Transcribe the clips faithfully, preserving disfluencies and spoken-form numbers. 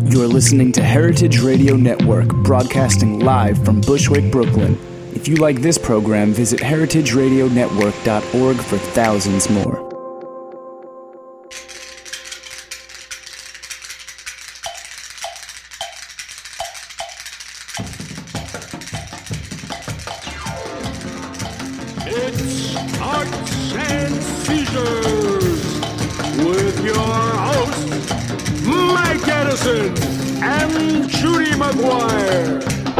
You're listening to Heritage Radio Network, broadcasting live from Bushwick, Brooklyn. If you like this program, visit heritage radio network dot org for thousands more. It's Arts and Seizures with your hosts, Mike Edison and Judy McGuire.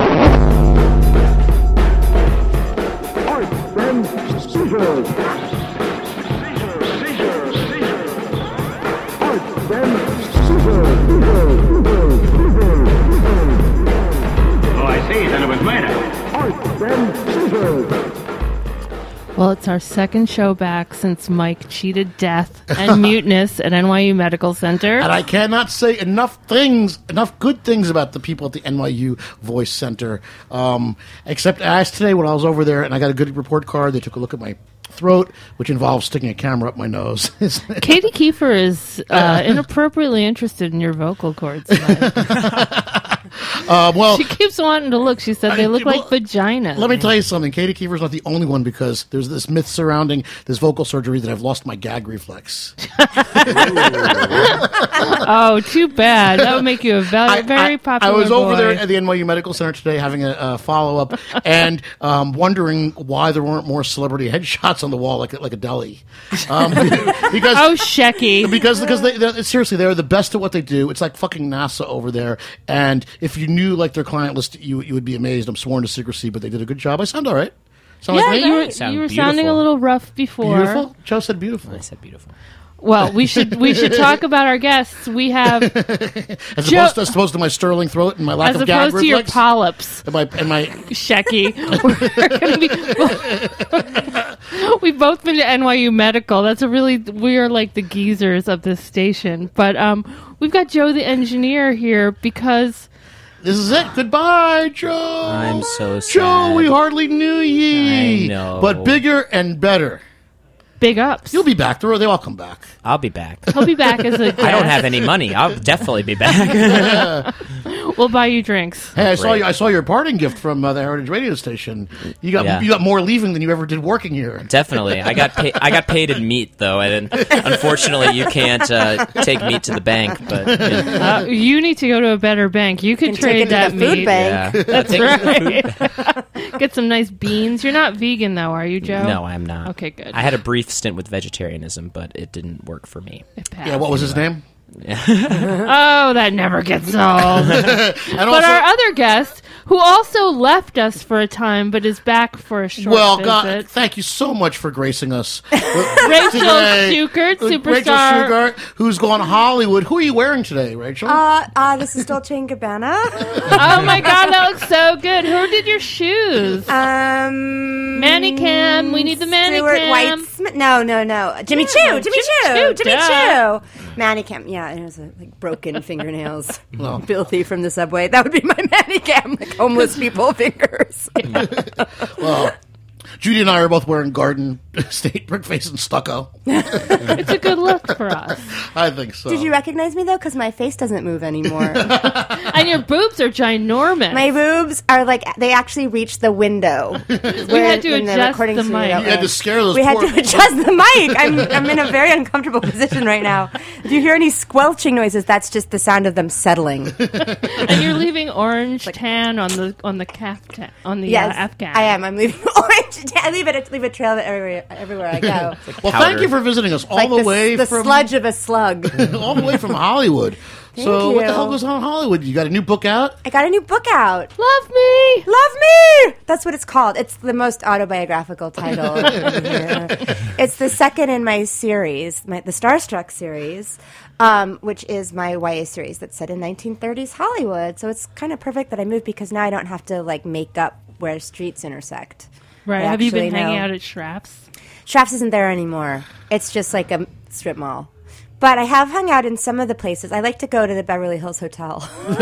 Arts and Seizures. Seizure, seizure, seizure. Arts and Seizures. Oh, I see. Then it was murder. Arts and Seizures. Well, it's our second show back since Mike cheated death and muteness at N Y U Medical Center. And I cannot say enough things, enough good things about the people at the N Y U Voice Center. Um, except as today when I was over there and I got a good report card, they took a look at my throat, which involves sticking a camera up my nose. Katie Kiefer is uh, inappropriately interested in your vocal cords tonight. Uh, well, she keeps wanting to look. She said they look I, well, like vaginas. Let me tell you something. Katie Kiefer's not the only one because there's this myth surrounding this vocal surgery that I've lost my gag reflex. Oh, too bad. That would make you a very, I, very I, popular I was over boy. there at the N Y U Medical Center today having a, a follow-up and um, wondering why there weren't more celebrity headshots on the wall like, like a deli. Um, because, oh, Shecky. Because, because they, they're, seriously, they're the best at what they do. It's like fucking NASA over there. And if you knew like their client list, you you would be amazed. I'm sworn to secrecy, but they did a good job. I sound all right. Sound Yeah, like you me? were, Sound you were beautiful. sounding a little rough before. Beautiful? Joe said beautiful. I said beautiful. Well, we should we should talk about our guests. We have As Joe- opposed, to, as opposed to my sterling throat and my lack as of gag opposed to your reflex. polyps. and my, and my Shecky. We're gonna be, we've both been to N Y U Medical. That's a really, we are like the geezers of this station. But um, we've got Joe the engineer here because This is it. Goodbye, Joe. I'm so sad. Joe, we hardly knew ye. I know. But bigger and better. big ups. You'll be back. They all come back. I'll be back. He'll be back as a guest. I don't have any money. I'll definitely be back. We'll buy you drinks. Hey, I saw Great. you. I saw your parting gift from uh, the Heritage Radio Station. You got Yeah. you got more leaving than you ever did working here. Definitely. I got pay- I got paid in meat though, and unfortunately, you can't uh, take meat to the bank. But yeah. Uh, you need to go to a better bank. You could And trade take it to that the food meat. bank. Yeah. That's Take it to the food right. Get some nice beans. You're not vegan though, are you, Joe? No, I'm not. Okay, good. I had a brief stint with vegetarianism, but it didn't work for me. It passed. Yeah. What was his name? Oh, that never gets old. And But also, our other guest, who also left us for a time, but is back for a short well, visit. God, thank you so much for gracing us. Rachel today. Schukert, Rachel superstar. Schukert, who's gone Hollywood. Who are you wearing today, Rachel? Uh, uh, this is Dolce and Gabbana. Oh my God, that looks so good. Who did your shoes? Um, Manicam. We need the Stuart Manicam. Weitzman. No, no, no. Jimmy Yeah, Choo. Jimmy, Jimmy Choo. Choo, Jimmy duh. Choo. Manicam. Yeah, it was uh, like broken fingernails. Well. Filthy from the subway. That would be my Manicam. Like homeless people fingers. Well, Judy and I are both wearing Garden State brick face and stucco. It's a good look for us. I think so. Did you recognize me though? Because my face doesn't move anymore. And your boobs are ginormous. My boobs are like they actually reach the window. we had to adjust the mic. You had to scare those We had poor- to adjust the mic. I'm I'm in a very uncomfortable position right now. If you hear any squelching noises, that's just the sound of them settling. And you're leaving orange tan on the on the caftan on the Yes, uh, Afghan. I am. I'm leaving orange. I leave it. Leave a trail everywhere, everywhere I go. Well, powder. thank you for visiting us all like the, the, way the from sludge of a slug. all the way from Hollywood. so, what the you. hell goes on in Hollywood? You got a new book out? I got a new book out. Love me. Love me. That's what it's called. It's the most autobiographical title. Yeah. It's the second in my series, my, the Starstruck series, um, which is my Y A series that's set in nineteen thirties Hollywood. So it's kind of perfect that I moved because now I don't have to like make up where streets intersect. Right. I Have you been actually hanging know. out at Schrapp's? Schrapp's isn't there anymore. It's just like a strip mall. But I have hung out in some of the places. I like to go to the Beverly Hills Hotel.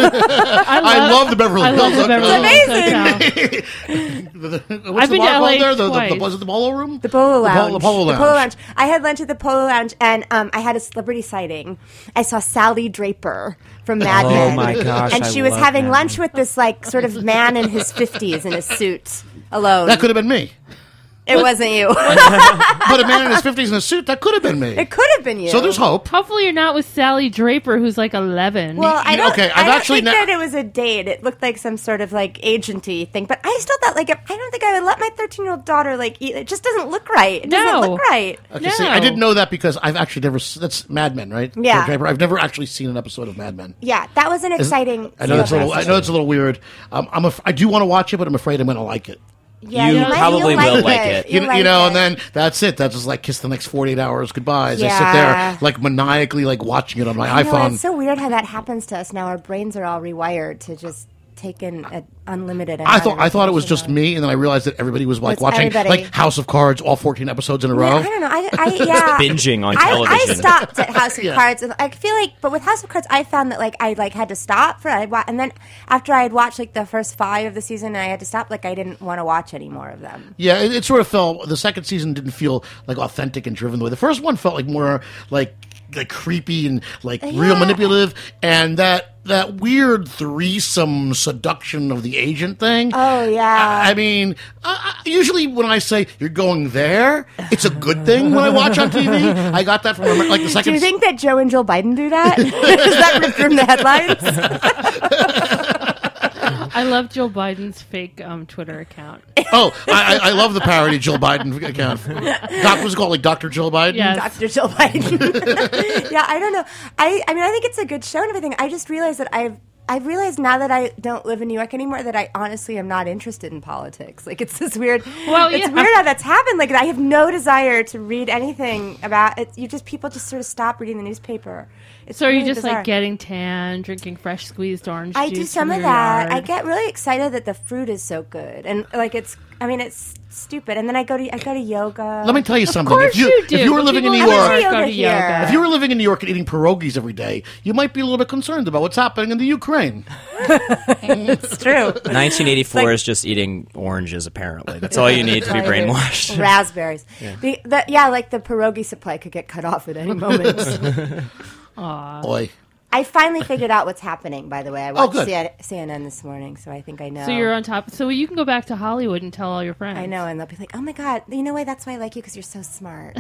I love, I love the Beverly I Hills. love the Beverly Hills amazing. Hotel. The- What's I've the been bar to L A called there? The, the, twice. the, was it the Polo Room? The Polo The Lounge. Polo- the Polo The Polo Lounge. Lounge. I had lunch at the Polo Lounge, and um, I had a celebrity sighting. I saw Sally Draper from Mad Oh Men. my gosh, And I she was love having Mad lunch Men. with this like sort of man in his fifties in a suit alone. That could have been me. It wasn't you. But a man in his fifties in a suit, that could have been me. It could have been you. So there's hope. Hopefully, you're not with Sally Draper, who's like eleven. Well, I You- don't, okay, I've I don't actually think ne- that it was a date. It looked like some sort of like agenty thing. But I still thought like if, I don't think I would let my thirteen-year-old daughter like eat. It just doesn't look right. It doesn't No. look right. Okay, No. see, I didn't know that because I've actually never. s- That's Mad Men, right? Yeah. Draper. I've never actually seen an episode of Mad Men. Yeah, that was an exciting. I know that's a little. I celebration. know it's a little weird. Um, I'm. A, I do want to watch it, but I'm afraid I'm going to like it. Yeah, You might- probably you'll will like it. You, You'll you like know, it. and then that's it. That's just like kiss the next forty-eight hours goodbye. As I sit Yeah. there, like maniacally, like watching it on my I know, iPhone. it's so weird how that happens to us now. Our brains are all rewired to just take in an unlimited. I amount thought of I thought it was just information. me, and then I realized that everybody was like It's watching everybody. like House of Cards, all fourteen episodes in a Yeah, row. I don't know. I, I yeah. Binging on I- I, television. stopped at House of Yeah. Cards. And I feel like, but with House of Cards, I found that like I like had to stop for I wa- and then after I had watched like the first five of the season, and I had to stop. Like I didn't want to watch any more of them. Yeah, it, it sort of felt. The second season didn't feel like authentic and driven the way the first one felt like more like like creepy and like real Yeah. manipulative, and that that weird threesome seduction of the agent thing. Oh, yeah. I, I mean, uh, uh, usually when I say you're going there, it's a good thing when I watch on T V. I got that from like the second. Do you think that Joe and Jill Biden do that? Is that ripped from the headlines? I love Joe Biden's fake um, Twitter account. Oh, I, I I love the parody Jill Biden account. Doc was it called like Doctor Jill Biden. Yes. Doctor Jill Biden. Yeah, I don't know. I, I mean, I think it's a good show and everything. I just realized that I've I've realized now that I don't live in New York anymore that I honestly am not interested in politics. Like it's this weird. Well, it's yeah. weird how that's happened. Like I have no desire to read anything about it. You just people just sort of stop reading the newspaper. It's So are you really just bizarre. like getting tan, drinking fresh squeezed orange I juice do some from of your that. yard? I get really excited that the fruit is so good, and like it's. I mean, it's stupid. And then I go to I go to yoga. Let me tell you something. Of course if you, you do. if you were but living in New people York, never Yoga go to here. yoga. if you were living in New York and eating pierogies every day, you might be a little bit concerned about what's happening in the Ukraine. It's true. nineteen eighty-four Like- is just eating oranges, apparently. That's all you need to be All you do. brainwashed. Raspberries. Yeah. The, the, yeah, like the pierogi supply could get cut off at any moment. Boy. I finally figured out what's happening, by the way. I watched good. C- C N N this morning, so I think I know. So you're on top. So you can go back to Hollywood and tell all your friends. I know, and they'll be like, oh my God, you know why? That's why I like you, because you're so smart.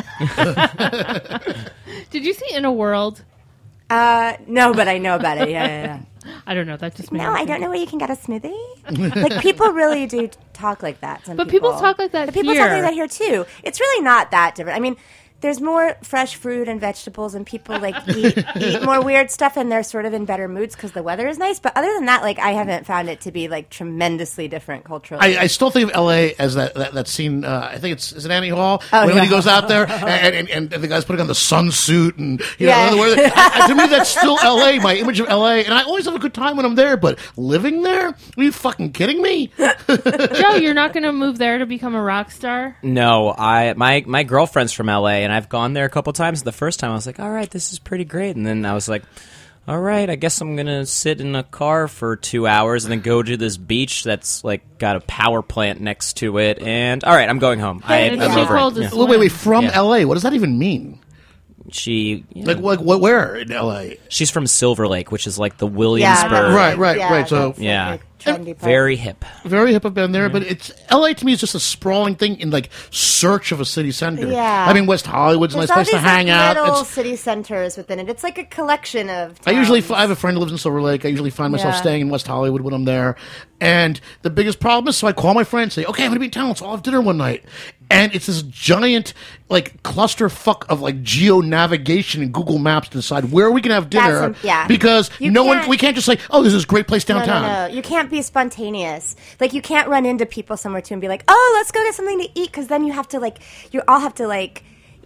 Did you see In a World? uh, no, but I know about it. Yeah, yeah, yeah. I don't know. That just made No, me I think. don't know where you can get a smoothie. Like, people really do talk like that. Some But people talk like that But people here. talk like that here, too. It's really not that different. I mean, there's more fresh fruit and vegetables, and people like eat, eat more weird stuff, and they're sort of in better moods because the weather is nice. But other than that, like I haven't found it to be like tremendously different culturally. I, I still think of L A as that that, that scene. Uh, I think it's is it Annie Hall Oh, when, when he yeah. goes out there and, and, and the guy's putting on the sunsuit and you Yeah. know where- and to me that's still L A. My image of L A, and I always have a good time when I'm there. But living there, are you fucking kidding me? Joe, you're not going to move there to become a rock star? No, I my my girlfriend's from L A, and I've gone there a couple times. The first time I was like, all right, this is pretty great. And then I was like, all right, I guess I'm going to sit in a car for two hours and then go to this beach that's like got a power plant next to it. And all right, I'm going home. I, And I'm it's too over cold it. to Yeah. swim. Wait, wait, wait. From Yeah. L A, what does that even mean? She, yeah. Like, like what? Where in L A? she's from Silver Lake, which is like the yeah, Williamsburg. that's, Right, right, yeah, right, so- that's, like, Yeah. a trendy part. Very hip. Very hip. I've been there, but it's L A to me is just a sprawling thing in like search of a city center. Yeah. I mean, West Hollywood's a There's nice all place to these hang like, out. little It's- city centers within it. It's like a collection of. I usually, towns. I have a friend who lives in Silver Lake. I usually find myself Yeah. staying in West Hollywood when I'm there. And the biggest problem is, so I call my friend and say, okay, I'm going to be in town, so I'll have dinner one night. And it's this giant, like, clusterfuck of, like, geo-navigation and Google Maps to decide where we can have dinner. That's some- yeah. Because You no one, can't- we can't just say, oh, there's this great place No, downtown. no, no. You can't be spontaneous. Like, you can't run into people somewhere too and be like, oh, let's go get something to eat, because then you have to, like, you all have to, like,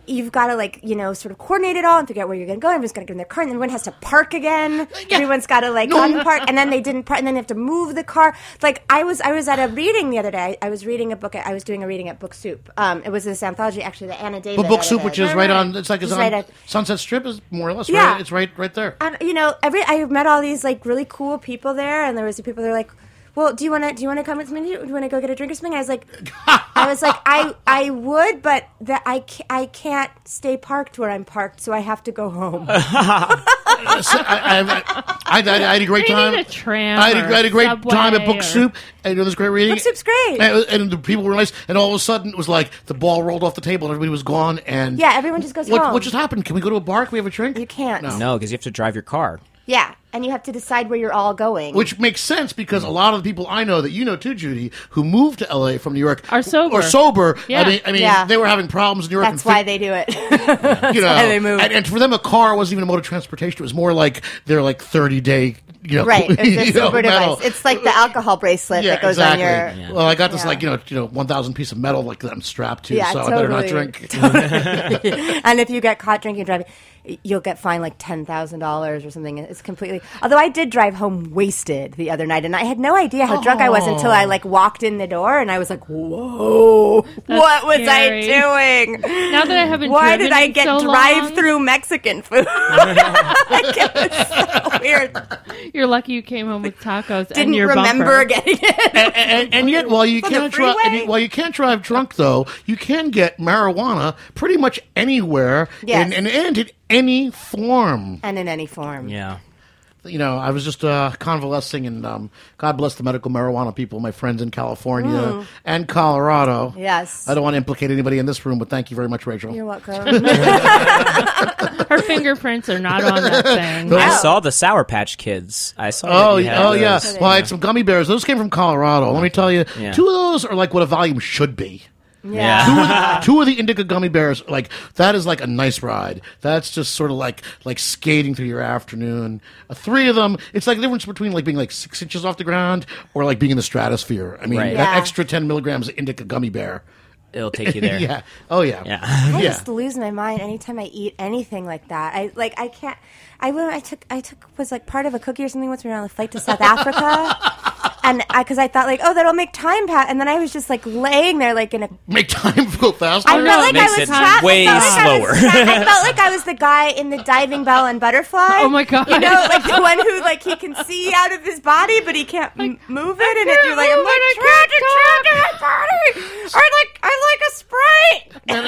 you've got to like you know sort of coordinate it all and figure out where you're going to go. Everyone's got to get in their car, and then everyone has to park again. Everyone's got to like unpark, and then they didn't park, and then they have to move the car. Like I was, I was at a reading the other day. I, I was reading a book. At, I was doing a reading at Book Soup. Um, it was this anthology actually that Anna David. But Book Soup, edited. which is right on, it's like it's It's on right at- Sunset Strip, is more or less Yeah. right. It's right, right there. And you know, every I met all these like really cool people there, and there was the people that were like, "Well, do you want to do you want to come with me? Do you want to go get a drink or something?" I was like, I was like, I I would, but that I ca- I can't stay parked where I'm parked, so I have to go home. So I, I, I, I, I had a great Maybe time. a tram I had a, or I had a great Subway time at Book or- Soup. And it was great reading. Book Soup's great. And, and the people were nice. And all of a sudden, it was like the ball rolled off the table and everybody was gone. And Yeah, everyone just goes what, home. what just happened? Can we go to a bar? Can we have a drink? You can't. No. No, because you have to drive your car. Yeah, and you have to decide where you're all going. Which makes sense because a lot of the people I know that you know too, Judy, who moved to L A from New York Are sober. Or sober. Yeah. I mean, I mean, Yeah. they were having problems in New York. That's and why fi- they do it. you know, why they moved. And, and for them, a car wasn't even a mode of transportation. It was more like their like thirty day. You know, Right, it's you a know, sober metal. device. It's like the alcohol bracelet Yeah, that goes exactly. on your. Yeah. Well, I got this Yeah. like you know, you know, one thousand piece of metal like that I'm strapped to, Yeah, so I better not totally. drink. And if you get caught drinking and driving, you'll get fined like ten thousand dollars or something. It's completely. Although I did drive home wasted the other night, and I had no idea how drunk I was until I like walked in the door, and I was like, "Whoa, what was scary. I doing? Now that I haven't Why driven did I in get so drive-through Mexican food? Like, it was so weird. long, you're lucky you came home with tacos and Didn't your remember bumper. getting it. and, and, and yet, while you On the can't drive, freeway? while you can't drive drunk, though, you can get marijuana pretty much anywhere, Yes. and, and and in any form. And in any form. Yeah. You know, I was just uh, convalescing, and um, God bless the medical marijuana people, my friends in California and Colorado. Yes. I don't want to implicate anybody in this room, but thank you very much, Rachel. You're welcome. Her fingerprints are not on that thing. I Wow. saw the Sour Patch Kids. I saw. Oh, that you had oh yeah. those. Well, I had some gummy bears. Those came from Colorado. Let me tell you, Yeah. two of those are like what a volume should be. Yeah. two, of the, two of the indica gummy bears, like that is like a nice ride. That's just sort of like like skating through your afternoon. Uh, three of them, it's like the difference between like being like six inches off the ground or like being in the stratosphere. I mean, Right. that Yeah. extra ten milligrams of indica gummy bear. It'll take you there. Yeah. Oh yeah. Yeah. I Yeah. just lose my mind anytime I eat anything like that. I like I can't. I went. I took. I took was like part of a cookie or something once we were on a flight to South Africa, and because I, I thought like, oh, that'll make time pass, and then I was just like laying there like in a. Make time go faster. I felt like I Makes was it trapped. way I felt like I, was slower. trapped. I felt like I was the guy in the Diving Bell and Butterfly. Oh my God. You know, like the one who like he can see out of his body, but he can't m- move it, and if you're like, I'm move like it, I trapped, can't trapped in my body. I like I like a Sprite. now,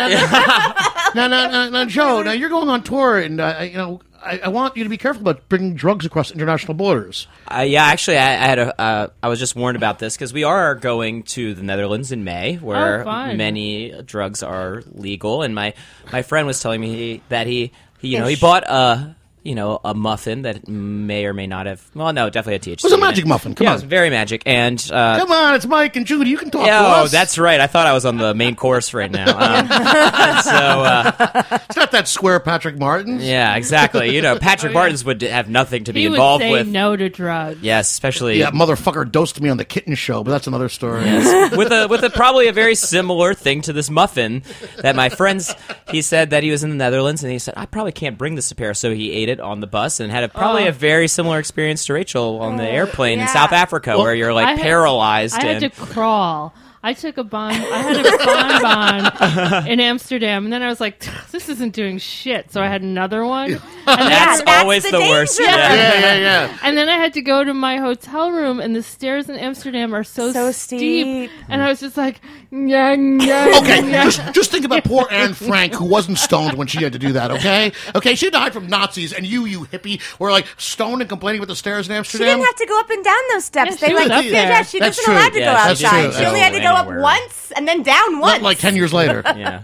now, now, now, now, now, Joe, now you're going on tour, and uh, you know, I, I want you to be careful about bringing drugs across international borders. Uh, yeah, actually, I, I had a. Uh, I was just warned about this because we are going to the Netherlands in May, where Oh, fun. many drugs are legal. And my, my friend was telling me that he, he you know, he Ish. bought a you know a muffin that may or may not have. Well, no, definitely had T H C. It was a in magic muffin. Come yeah, on. it was very magic. And uh, Come on, it's Mike and Judy. You can talk yeah, to oh, us. that's right. I thought I was on the main course right now. Um, and so. Uh, It's not that square Patrick Martin. Yeah, exactly. You know, Patrick Martins would have nothing to be He would involved say with. no to drugs. Yes, especially Yeah, motherfucker dosed me on the kitten show, but that's another story. with a with a probably a very similar thing to this muffin that my friends. He said that he was in the Netherlands and he said I probably can't bring this to Paris, so he ate it on the bus and had a, probably Oh. a very similar experience to Rachel on the airplane in yeah. South Africa, where you're like I had- paralyzed. I had and to crawl. I took a bon. I had a bonbon in Amsterdam, and then I was like, "This isn't doing shit." So I had another one, and that's then, that's always the the, worst. danger. Yeah. yeah, yeah, yeah. and then I had to go to my hotel room, and the stairs in Amsterdam are so, So steep. steep. And I was just like, yeah, yeah, Okay, yeah. just, just think about poor Anne Frank, who wasn't stoned when she had to do that, okay? Okay, she died from Nazis, and you, you hippie, were like stoned and complaining about the stairs in She Amsterdam? didn't have to go up and down those steps. Yeah, they she like was up yeah, there. yeah, she That's wasn't true. allowed to Yeah, go she didn't outside. go She only had to go up anywhere. once and then down once. Not like ten years later. Yeah.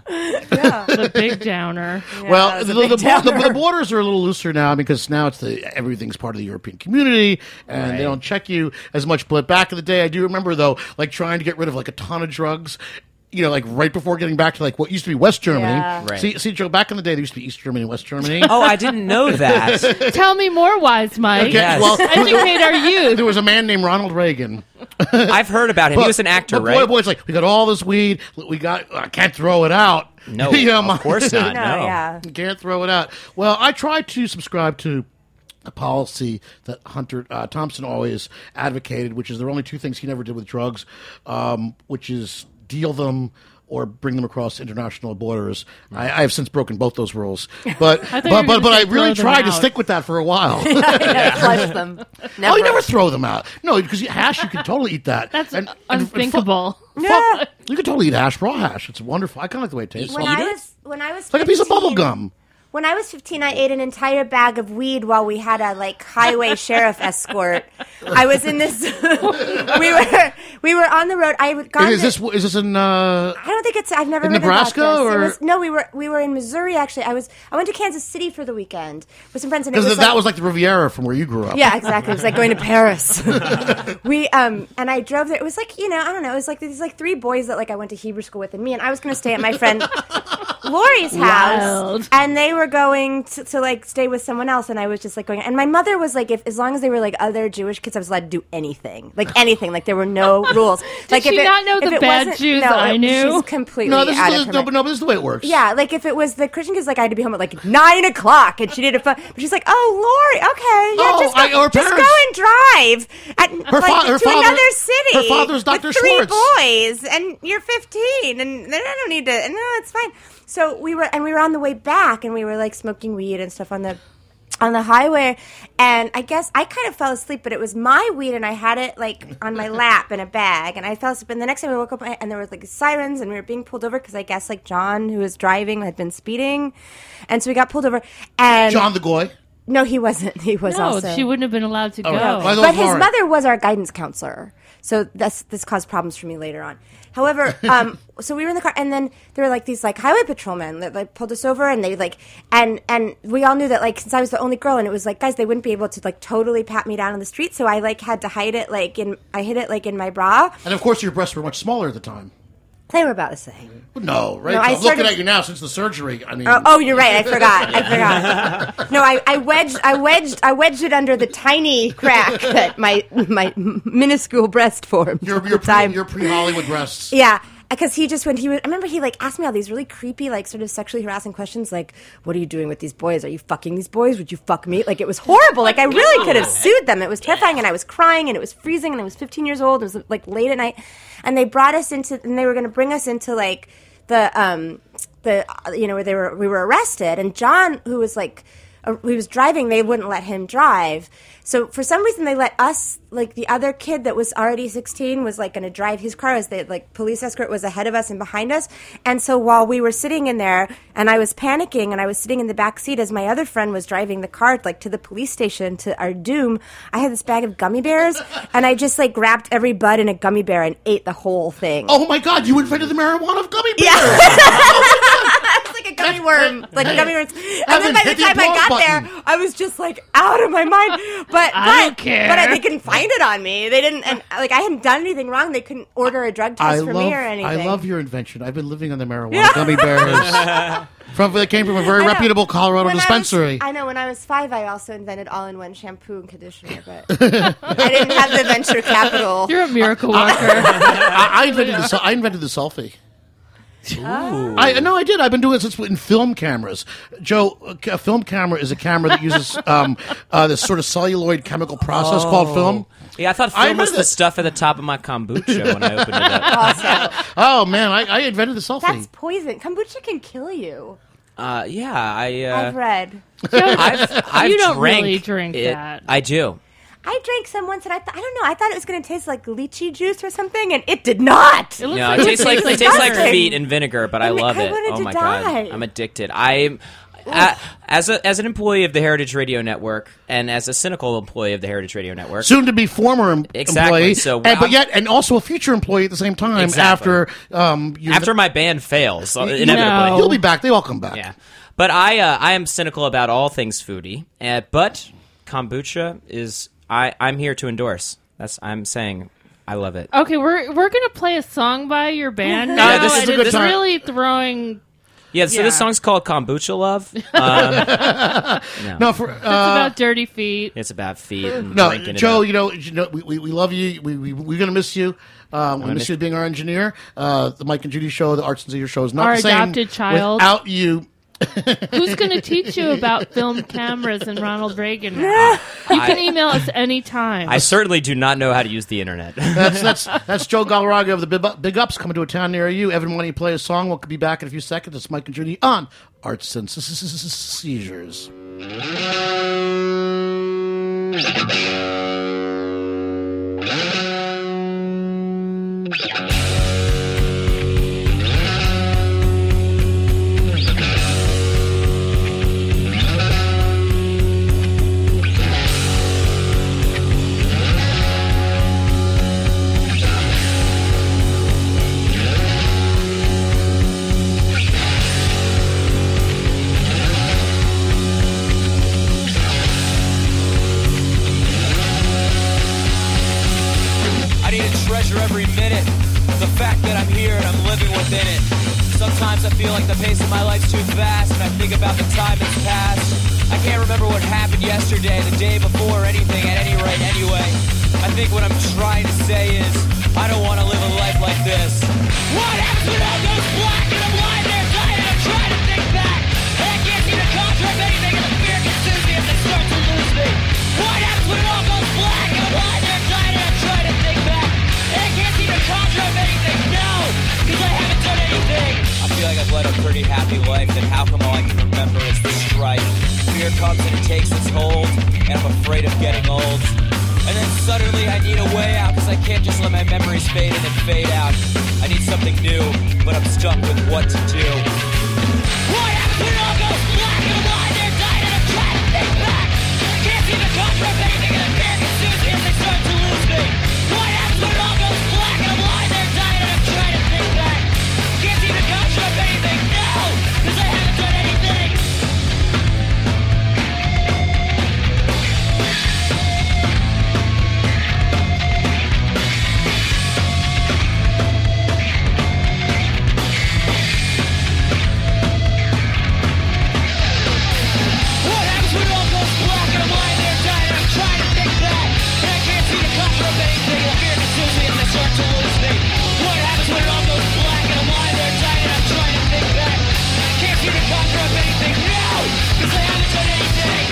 The big downer. Well, it was the, a the, big the, the, downer. the borders are a little looser now because now it's the everything's part of the European community, and Right. they don't check you as much. But back in the day, I do remember though, like trying to get rid of like a ton of drugs. You know, like right before getting back to like what used to be West Germany. Yeah. Right. See, see, Joe, back in the day, there used to be East Germany and West Germany. Oh, I didn't know that. Tell me more, wise Mike. Okay, Yes. well, Educate our youth. there was a man named Ronald Reagan. I've heard about him. he But- was an actor, but right? Boy, boy, it's like we got all this weed. We got. I can't throw it out. No, You know, of my- course not. No, no. yeah. You can't throw it out. Well, I try to subscribe to a policy that Hunter uh, Thompson always advocated, which is there are only two things he never did with drugs, um, which is deal them or bring them across international borders. I, I have since broken both those rules, but I thought you but were but, gonna but I say really throw them tried to out. stick with that for a while. Flush them. Never. Oh, you never throw them out. No, because hash, you can totally eat that. That's And- and- and fu- unthinkable. fuck, you can totally eat hash, raw hash. It's wonderful. I kind of like the way it tastes. When It's I was when I was like a piece of bubble fifteen gum. When I was fifteen, I ate an entire bag of weed while we had a like highway sheriff escort. I was in this. we were we were on the road. I would gone. Is to- this is this in? Uh, I don't think it's. I've never In read Nebraska, about this. or- It was, no, we were we were in Missouri. Actually, I was. I went to Kansas City for the weekend with some friends, and it Because was that like, was like the Riviera from where you grew up. yeah, exactly. It was like going to Paris. we um and I drove there. It was like you know I don't know. It was like these like three boys that like I went to Hebrew school with, and me, and I was going to stay at my friend Lori's house, Wild. and they were going to, to like stay with someone else, and I was just like going. And my mother was like, if as long as they were like other Jewish kids, I was allowed to do anything, like anything, like there were no rules. like she if it, not know if the it bad wasn't- Jews no, I it- knew? She's completely No, this out is of her no, mind. but no, but this is the way it works. Yeah, like if it was the Christian kids, like I had to be home at like nine o'clock, and she did it. Fun. But she's like, "Oh, Lori, okay, yeah, Oh, just go, I- or just go parents. and drive at, Her like, fa- her to father- another city. her father's Doctor with three Schwartz. boys, and you're fifteen, and I don't need to. And no, it's fine." So we were, and we were on the way back, and we were like smoking weed and stuff on the. on the highway, and I guess I kind of fell asleep, but it was my weed, and I had it like on my lap in a bag, and I fell asleep. And the next time I woke up, and there was like sirens, and we were being pulled over because I guess like John, who was driving, had been speeding, and so we got pulled over. And John the Goy. no, he wasn't. He was No, also. she wouldn't have been allowed to go. right. By the- But his Lauren. mother was our guidance counselor, so that's this caused problems for me later on. However, um, so we were in the car, and then there were like these like highway patrolmen that like pulled us over, and they like and and we all knew that like since I was the only girl, and it was like guys, they wouldn't be able to like totally pat me down on the street, so I like had to hide it like in I hid it like in my bra. And of course, your breasts were much smaller at the time. They were about the same. No, right? No, I I'm looking started- at you now since the surgery. I mean, Oh, oh, you're right. I forgot. I forgot. No, I, I wedged, I wedged, I wedged it under the tiny crack that my my minuscule breast formed. your at your the time. pre, your pre-Hollywood breasts. Yeah, because he just when he was, I remember he like asked me all these really creepy, like sort of sexually harassing questions, like, "What are you doing with these boys? Are you fucking these boys? Would you fuck me?" Like it was horrible. Like I really could have sued them. It was terrifying, and I was crying, and it was freezing, and I was fifteen years old. It was like late at night, and they brought us into, and they were going to bring us into like the um the uh, you know where they were we were arrested, and John, who was like. Uh, he was driving, they wouldn't let him drive. So for some reason they let us, like the other kid that was already sixteen was like going to drive his car as the like police escort was ahead of us and behind us. And so while we were sitting in there and I was panicking and I was sitting in the back seat as my other friend was driving the car like to the police station to our doom, I had this bag of gummy bears and I just like grabbed every bud in a gummy bear and ate the whole thing. Oh my God! You invented the marijuana of gummy bears. It's like a gummy worm, like gummy worms. And then by the hit the time I applause got button. there, I was just like out of my mind. But I but, don't care. But I, they couldn't find it on me. They didn't, and like I hadn't done anything wrong. They couldn't order a drug test I for love, me or anything. I love your invention. I've been living on the marijuana gummy bears. From they came from a very I know. reputable Colorado When I was- dispensary. I, know. When I was five, I also invented all-in-one shampoo and conditioner, but I didn't have the venture capital. You're a miracle worker. I, I invented the sul- I invented the selfie. I no, I did. I've been doing it since in film cameras. Joe, a a film camera is a camera that uses um, uh, this sort of celluloid chemical process called film. Yeah, I thought I film was invented the it. stuff at the top of my kombucha when I opened it up. Also, Oh man, I, I invented the selfie. that's poison. Kombucha can kill you. Uh, yeah, I. Uh, I've read. I've, I've You don't drank really drink it. that. I do. I drank some once, and I th- I don't know. I thought it was going to taste like lychee juice or something, and it did not. It looks No, like it tastes like it tastes like disgusting. feet and vinegar, but I I mean, love I it. wanted Oh to my die. god, I'm addicted. I'm. Uh, as a as an employee of the Heritage Radio Network and as a cynical employee of the Heritage Radio Network, Soon to be former em- Exactly, employee, so and, but I'm- yet and also a future employee at the same time. Exactly. After um, you, after my band fails, uh, you- inevitably, No. he'll be back. They all come back. yeah. But I uh, I am cynical about all things foodie. Uh, but kombucha is I I'm here to endorse. That's I'm saying. I love it. Okay, we're we're gonna play a song by your band Yeah, now, this is and a good it's time. really throwing. Yeah, so Yeah. this song's called Kombucha Love. Um, no. No, for It's uh, about dirty feet. It's about feet and no, drinking Joe. it You know, you know, we, we, we love you. We we we're gonna miss you. Um, we miss miss- you being our engineer. Uh, the Mike and Judy show, the Arts and Seizure show, is not Our the same adopted child. without you. Who's going to teach you about film cameras and Ronald Reagan? Now? You can email us anytime. I certainly do not know how to use the internet. That's that's that's Joe Galarraga of the Big, Up- Big Ups coming to a town near you. Evan, why don't you play a song? We'll be back in a few seconds. It's Mike and Judy on Arts and Seizures. I need to treasure every minute. The fact that I'm here and I'm living within it. Sometimes I feel like the pace of my life's too fast, and I think about the time that's passed. I can't remember what happened yesterday, the day before, or anything at any rate anyway. I think what I'm trying to say is, I don't want to live a life like this. What happens when all goes black and I'm lying there dying and I'm trying to think back? And I can't seem to conjure up anything and the fear consumes me if they start to lose me. What happens when it all goes black and I'm lying there dying and I'm trying to think back? And I can't seem to conjure up anything, no, because I haven't done anything. I feel like I've led a pretty happy life, then how come all I can remember is the strife? Fear comes and it takes its hold, and I'm afraid of getting old. And then suddenly I need a way out, cause I can't just let my memories fade in and fade out. I need something new, but I'm stuck with what to do. What happens when it all goes black and I'm lying there dying and I'm trying to think back? Can't seem to conjure up anything and the fear consumes me as they start to lose me. What happens when it all goes black and I'm lying there dying and I'm trying to think back? Can't seem to conjure up anything, no, cause I haven't done anything. What happens when it all goes black and I'm lying there dying and I'm trying to think back? And I can't seem to conjure up anything and the fear consumes me as I start to lose me. What happens when it all goes black and I'm lying there dying and I'm trying to think back? Can't seem to conjure up anything, no, cause I haven't done anything.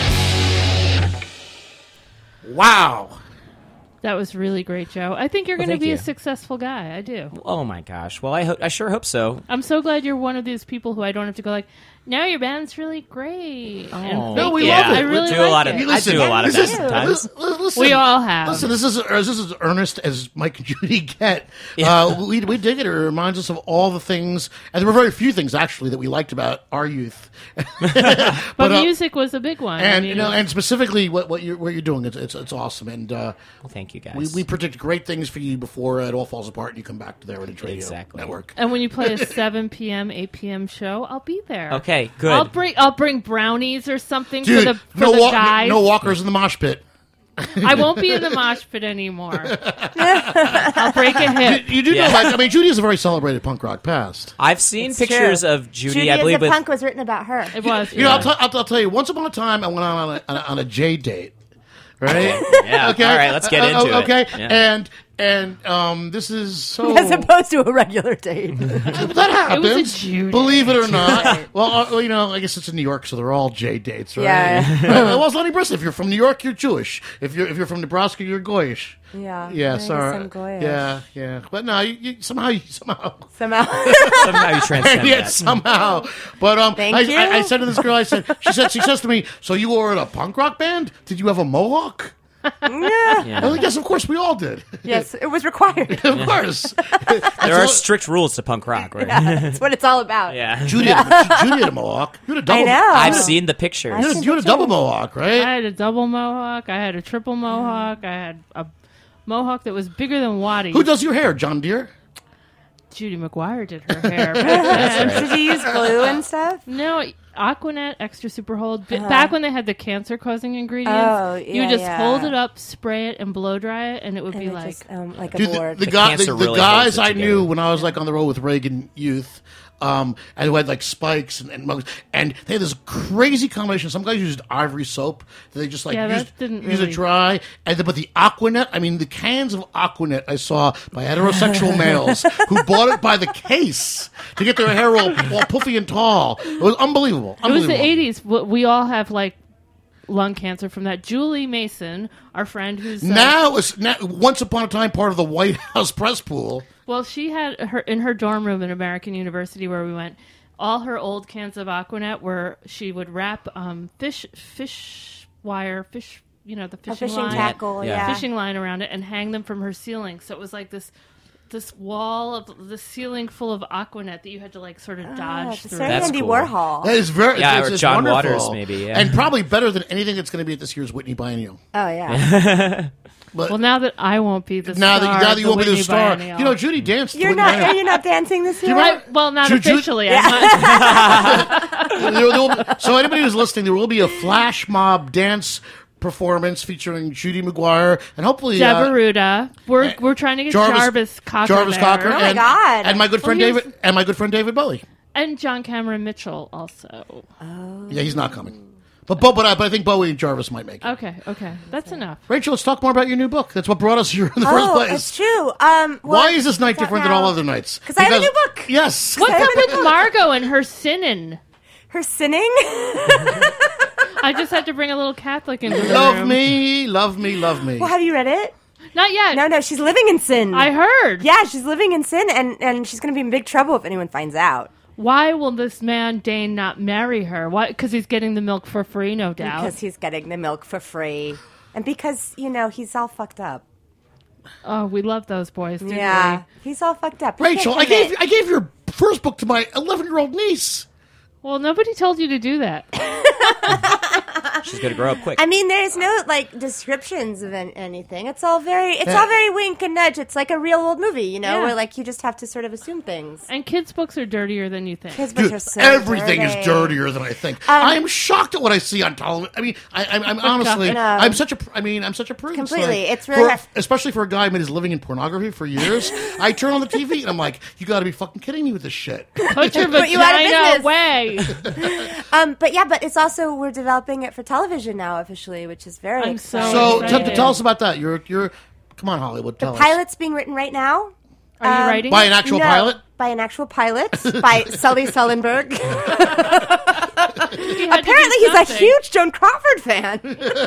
Wow. That was really great, Joe. I think you're Well, going to thank be you. a successful guy. I do. Oh my gosh. Well, I ho- I sure hope so. I'm so glad you're one of these people who I don't have to go like, now your band's really great. Oh. And No, thank we you. love it. I We really do like a lot it. of Hey, I do a lot of this that is- sometimes. lis- listen, We all have. Listen, this is this is as earnest as Mike and Judy get. Uh, we we dig it. It reminds us of all the things, and there were very few things actually that we liked about our youth. But, But, uh, music was a big one. I and mean, you know, and specifically what what you're what you're doing, it's it's, it's awesome. And uh, Well, thank you guys. we we predict great things for you before it all falls apart and you come back to the Heritage Radio Exactly. Network. and when you play a seven p.m., eight p.m. show, I'll be there. Okay, good. I'll bring I'll bring brownies or something Dude, for the for no the wa- guys. no walkers in the mosh pit. I won't be in the mosh pit anymore. I'll break a hip. You do Yeah. know, like, I mean, Judy is a very celebrated punk rock past. I've seen It's pictures true. of Judy, Judy I as believe, a with Punk was written about her. It was. You know, yeah. I'll, t- I'll, t- I'll tell you. Once upon a time, I went on a, on a, on a J date, right? Yeah. Okay. All right, let's get Uh, into uh, it. Okay. Yeah. And and um, this is so As opposed to a regular date. that happens. It was a Jew Believe it or not. Well, uh, well, you know, I guess it's in New York, so they're all J dates, right? Yeah. well, it's Lenny Bristol. If you're from New York, you're Jewish. If you're if you're from Nebraska, you're Goyish. Yeah. Yeah. I guess Sorry. I'm Goyish. Yeah. Yeah. But no, you, you, somehow you somehow. Somehow. somehow you transcend Yeah, that. somehow. But um, Thank I, you. I, I said to this girl, I said, she said, she says to me, "So you were in a punk rock band? Did you have a mohawk?" Yeah. Well, yes, of course we all did. Yes, it was required. Of course. There are strict rules to punk rock, right? Yeah, that's what it's all about. Yeah. Judy, had a, Judy had a mohawk. You had a double. I know. I've seen the pictures. You had, you had a double mohawk, I right? had a double mohawk. I had a triple mohawk. I had a mohawk that was bigger than Waddy. Who does your hair, John Deere? Judy McGuire did her hair. back then. Did you use glue and stuff? No, Aquanet Extra Super Hold. B- Back when they had the cancer-causing ingredients, Oh, you yeah, would just yeah. hold it up, spray it, and blow dry it, and it would And be it like... just, um, like a Dude, the, board. the, The guy, the, cancer the really guys holds it I together. knew when I was like on the road with Reagan Youth, um, and who had like spikes and, and mugs, and they had this crazy combination. Some guys used ivory soap that they just like Yeah, that used, didn't use really- it dry, and then, but the Aquanet. I mean, the cans of Aquanet I saw by heterosexual males who bought it by the case to get their hair all, all puffy and tall. It was unbelievable. It was unbelievable. the eighties. W- We all have, like, lung cancer from that. Julie Mason, our friend who's... uh, Now it's now, once upon a time part of the White House press pool. Well, she had her in her dorm room at American University where we went. All her old cans of Aquanet were she would wrap um, fish fish wire fish you know the a fishing, fishing line tackle, Yeah. yeah. fishing line around it and hang them from her ceiling. So it was like this this wall of the ceiling full of Aquanet that you had to like sort of Ah, dodge it's through. very That's Andy cool. Warhol. That is very Yeah, it's, or it's John wonderful. Waters, maybe, yeah. And probably better than anything that's going to be at this year's Whitney Biennial. Oh, yeah. But Well, now that I won't be the now star, that now that you won't be the Whitney star, Biennial. you know Judy danced. at the You're Whitney not. Biennial. Are you not dancing this year? I, well, not Ju- Ju- officially. I'm not- There- there will- so anybody who's listening, there will be a flash mob dance performance featuring Judy McGuire and hopefully uh, Jabaruda. We're we're trying to get Jarvis- Jarvis, Cocker Jarvis there. Cocker, Oh my and, God. and my good friend Well, he was- David, and my good friend David Bowie. and John Cameron Mitchell also. Yeah, he's not coming, but but but I, but I think Bowie and Jarvis might make it. Okay, okay, that's enough. Rachel, let's talk more about your new book. That's what brought us here in the first Oh, place. it's true. Um, Why well, is this night it's out different than now. all other nights? 'Cause I have a new Because- book. Yes. What's I up have with a book. Margot and her sinning? Her sinning? I just had to bring a little Catholic into the Love room. me, love me, love me. Well, have you read it? Not yet. No, no, she's living in sin. I heard. Yeah, she's living in sin, and, and she's going to be in big trouble if anyone finds out. Why will this man Dane not marry her? Why? Because he's getting the milk for free, no doubt. Because he's getting the milk for free. And because, you know, he's all fucked up. Oh, we love those boys, didn't Yeah, he's all fucked up. He Rachel, can't I gave commit. I gave your first book to my eleven-year-old niece. we? Well, nobody told you to do that. She's gonna grow up quick. I mean, there's no like descriptions of an- anything. It's all very, it's all very wink and nudge. It's like a real old movie, you know, Yeah. where like you just have to sort of assume things. And kids' books are dirtier than you think. Kids' books Dude, are so everything dirty. is dirtier than I think. Um, I am shocked at what I see on television. I mean, I, I'm, I'm honestly, No. I'm such a, I mean, I'm such a prude. Completely. like, It's really for- hard. especially for a guy who is living in pornography for years. I turn on the T V and I'm like, you got to be fucking kidding me with this shit. Put your Put you out of vagina business. away. Um, but yeah, but it's also we're developing it for television now officially, which is very I'm so exciting. So excited. t- tell us about that. You're, you're, come on, Hollywood, tell us. Pilot's being written right now. Are you Um, writing? By it? an actual No, pilot. By an actual pilot by Sully Sullenberg. He had to do Apparently, he's a something. huge Joan Crawford fan.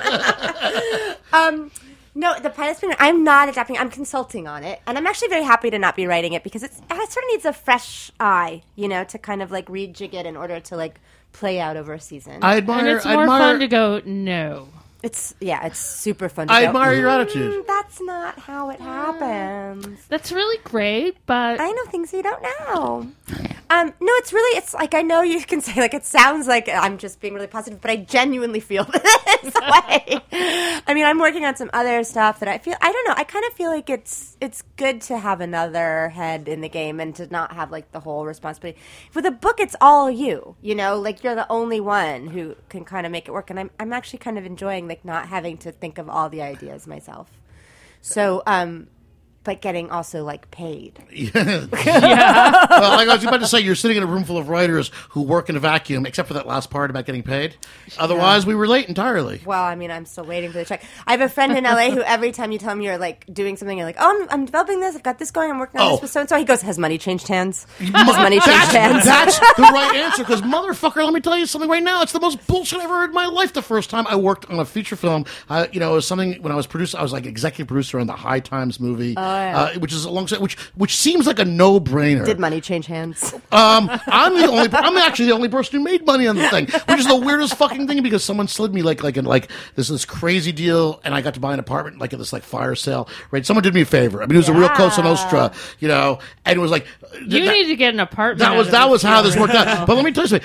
um, no, the pilot's been. I'm not adapting. I'm consulting on it, and I'm actually very happy to not be writing it because it's, it sort of needs a fresh eye, you know, to kind of like rejig it in order to like play out over a season. I And admire, it's I more admire, fun to go, no. it's yeah, it's super fun. To I go, admire your "Mm, attitude." That's not how it happens. That's really great, but I know things you don't know. Um, no, it's really, it's like, I know you can say, like, it sounds like I'm just being really positive, but I genuinely feel this way. I mean, I'm working on some other stuff that I feel, I don't know, I kind of feel like it's, it's good to have another head in the game and to not have, like, the whole responsibility. With a book, it's all you, you know, like, you're the only one who can kind of make it work, and I'm, I'm actually kind of enjoying, like, not having to think of all the ideas myself. So, um... but getting also like paid. Well, like I was about to say, you're sitting in a room full of writers who work in a vacuum, except for that last part about getting paid. Otherwise, we relate entirely. Well, I mean, I'm still waiting for the check. I have a friend in L A who every time you tell him you're like doing something, you're like, oh, I'm, I'm developing this, I've got this going, I'm working on Oh. this with so and so. He goes, has money changed hands? Has money changed That's, hands? that's the right answer, because motherfucker, let me tell you something right now. It's the most bullshit I ever heard in my life. The first time I worked on a feature film, uh, you know, it was something when I was producer, I was like executive producer on the High Times movie, uh, which is alongside, which which seems like a no brainer. Did money change hands? Um, I'm the only. I'm actually the only person who made money on the thing, which is the weirdest fucking thing because someone slid me like like in like this this crazy deal, and I got to buy an apartment like at this like fire sale. Right? Someone did me a favor. I mean, it was a real Yeah. Cosa Nostra, you know, and it was like you that- need to get an apartment. that out was of that this was how deal. this worked out. But let me tell you something.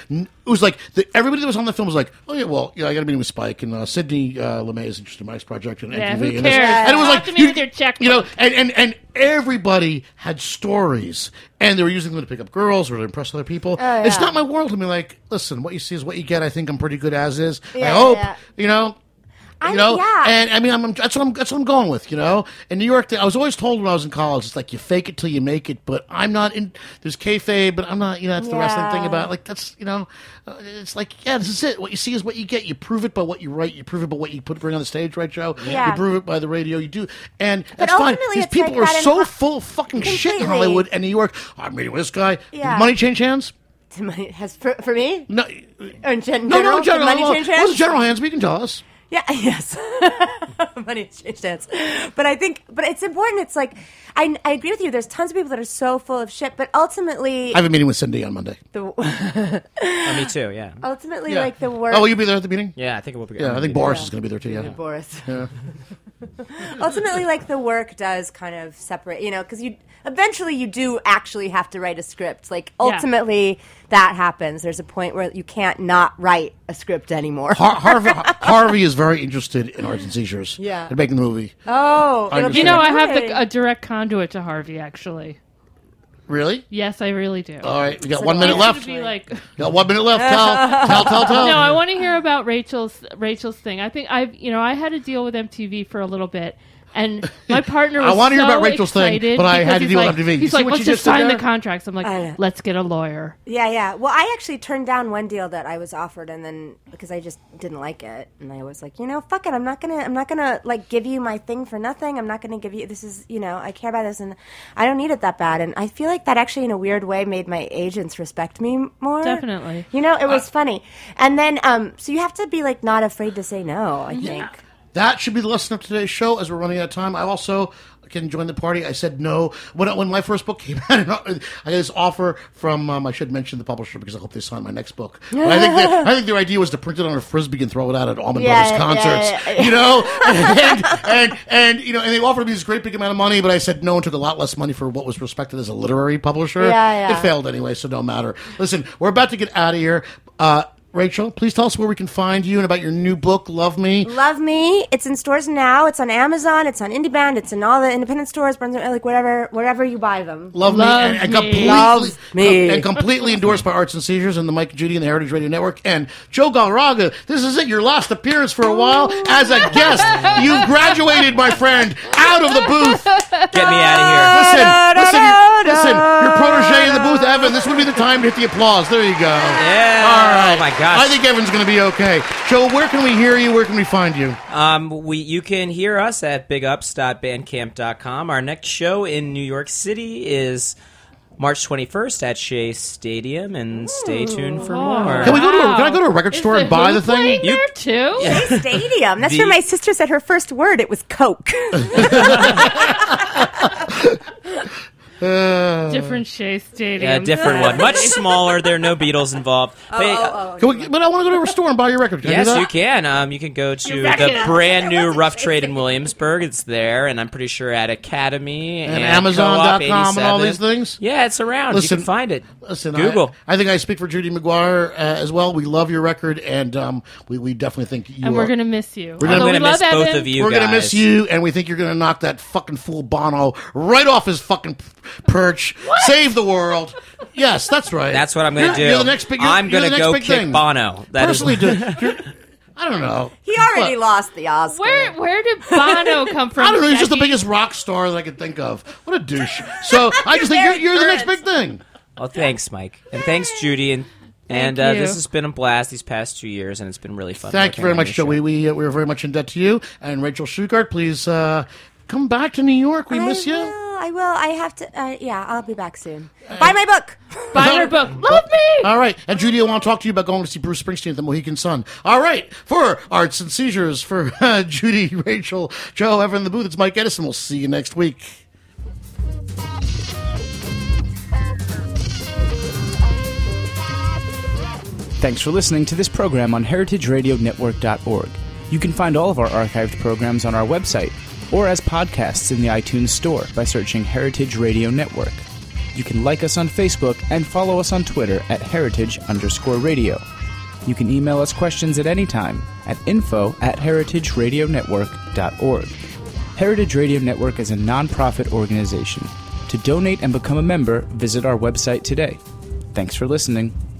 it was like the, everybody that was on the film was like, oh yeah, well, yeah, I got a meeting with Spike and uh, Sydney uh, LeMay is interested in my project and Yeah, M T V. who and, this- cares? and it was Talk like to me with your checkbook. you know, and, and and everybody had stories, and they were using them to pick up girls or to impress other people. Oh, It's yeah. not my world to be like, listen, what you see is what you get. I think I'm pretty good as is. I Yeah, hope, yeah. you know. You I'm- know, yeah. and I mean, I'm, I'm- that's what I'm. That's what I'm going with. You know, in New York, I was always told when I was in college, it's like you fake it till you make it. But I'm not in. There's kayfabe, but I'm not. You know, that's the wrestling thing Yeah. about like that's you know, uh, it's like yeah, this is it. What you see is what you get. You prove it by what you write. You prove it by what you put bring on the stage, right, Joe? Yeah. You prove it by the radio. You do, and But that's fine. ultimately, These it's people like are that in so Ho- full of fucking shit in Completely. Hollywood and New York. I'm meeting with this guy. Yeah. Did money change hands? Has for, for me? No, Or in gen- no, general, no. General, Did money well, change well, hands? it's general hands. But you can tell us. Yeah, yes. Money changed hands. But I think, but it's important. It's like, I, I agree with you. There's tons of people that are so full of shit, but ultimately, I have a meeting with Cindy on Monday. the, Oh, me too. Yeah. ultimately, Yeah. like the work. Oh, will you be there at the meeting? Yeah, I think it will be. Yeah, I think Boris is going to be there too. Yeah. Boris. Yeah. Ultimately, like the work does kind of separate, you know, because you eventually you do actually have to write a script. Like ultimately, that happens. There's a point where you can't not write a script anymore. Har- Harvey, Harvey is very interested in arts and seizures. Yeah. And making the movie. Oh, I it'll be You know, I have great. the, a direct conduit to Harvey, actually. Really? Yes, I really do. All right, we got So one do minute I. left. To be like, Got one minute left. Tell, tell, tell, tell. no, I want to hear about Rachel's Rachel's thing. I think I've, you know, I had a deal with M T V for a little bit, and my partner was I wanna hear so about Rachel's thing, excited but I because had to he's deal with like, M T V. You He's see like, what let's you just just did sign the there? contracts. I'm like, I know. let's get a lawyer. Yeah, yeah. Well, I actually turned down one deal that I was offered, and then because I just didn't like it, and I was like, you know, fuck it. I'm not gonna, I'm not gonna like give you my thing for nothing. I'm not gonna give you. This is, you know, I care about this, and I don't need it that bad. And I feel like that actually, in a weird way, made my agents respect me more. Definitely. You know, it was funny. And then, um, so you have to be like not afraid to say no. I think. That should be the lesson of today's show as we're running out of time. I also can join the party. I said no. When, when my first book came out, I got this offer from, um, I should mention the publisher because I hope they sign my next book. But I think that, I think their idea was to print it on a Frisbee and throw it out at Allman Yeah, Brothers yeah, concerts. yeah, yeah. You know? and, and, and, you know, and they offered me this great big amount of money, but I said no and took a lot less money for what was respected as a literary publisher. Yeah, yeah. It failed anyway, so no matter. Listen, we're about to get out of here. Uh, Rachel, please tell us where we can find you and about your new book, Love Me. Love Me. It's in stores now. It's on Amazon. It's on IndieBand. It's in all the independent stores, Brunswick, like whatever, wherever you buy them. Love, Love me, and, and me. completely, Love me. and completely endorsed by Arts and Seizures and the Mike and Judy and the Heritage Radio Network. And Joe Galarraga, this is it, your last appearance for a while as a guest. You've graduated, my friend, out of the booth. Get me out of here. Listen, listen, listen, your protege in the booth, Evan. This would be the time to hit the applause. There you go. Yeah. All right. Oh my gosh. I think Evan's going to be okay. Joe, where can we hear you? Where can we find you? Um, we you can hear us at big ups dot bandcamp dot com. Our next show in New York City is March twenty-first at Shea Stadium, and stay tuned for more. Can we go to a, Wow. can I go to a record Is store the and buy Who the thing? playing You- there too? Stadium. That's The- where my sister said her first word. It was Coke. Different Shea Stadium. Yeah, a different one, much smaller. There are no Beatles involved. But, uh, Can we, but I want to go to a store and buy your record. Can I do Yes, that? you can. Um, you can go to back the it up. brand new Rough Trade in Williamsburg. It's there, and I'm pretty sure at Academy and, And Amazon dot com Co-op and all these eighty-seven. things? Yeah, it's around. Listen- you can find it. Listen, Google. I, I think I speak for Judy McGuire uh, as well. We love your record, and um, we, we definitely think you and are. we're gonna miss you. We're gonna- Although I'm we going to miss love both Evan. of you We're guys. gonna miss you, and we think you're gonna knock that fucking fool Bono right off his fucking perch. Save the world. Yes, that's right. That's what I'm going to do. You're the next big. You're, I'm you're going the to next go big kick thing. Bono. That is Personally, do, you're- I don't know. He already What? lost the Oscar. Where where did Bono come from? I don't know. He's just the Jackie? biggest rock star that I could think of. What a douche. So I just think you're, very you're the next current. big thing. Well, thanks, Mike, and thanks, Judy, and and Thank uh, you. this has been a blast these past two years, and it's been really fun. Thank you working very on much, your Joe. show. We we, uh, we are very much in debt to you. And Rachel Shugart, please uh, come back to New York. We I miss you. will, I will. I have to. Uh, yeah, I'll be back soon. Buy my book. Buy her book. Love me. All right. And Judy, I want to talk to you about going to see Bruce Springsteen at the Mohegan Sun. All right. For Arts and Seizures, for uh, Judy, Rachel, Joe, Evan in the booth, it's Mike Edison. We'll see you next week. Thanks for listening to this program on heritage radio network dot org. You can find all of our archived programs on our website or as podcasts in the iTunes Store by searching Heritage Radio Network. You can like us on Facebook and follow us on Twitter at heritage underscore radio. You can email us questions at any time at info at heritage radio network dot org. Heritage Radio Network is a nonprofit organization. To donate and become a member, visit our website today. Thanks for listening.